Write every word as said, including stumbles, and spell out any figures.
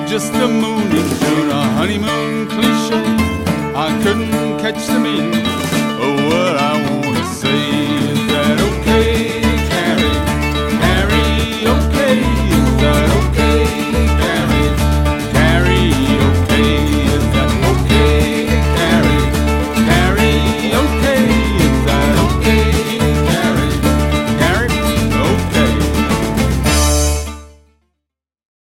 just a mooning tune, a honeymoon cliche. I couldn't catch the meaning.